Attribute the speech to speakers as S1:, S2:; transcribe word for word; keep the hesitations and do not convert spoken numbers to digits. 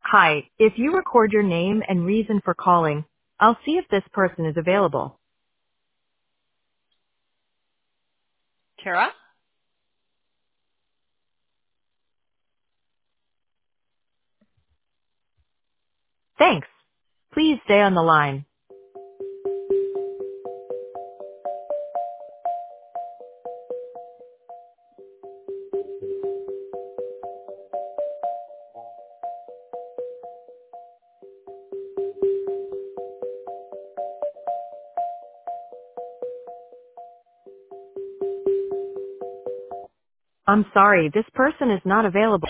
S1: Hi, if you record your name and reason for calling, I'll see if this person is available.
S2: Tara?
S1: Thanks. Please stay on the line. I'm sorry, this person is not available.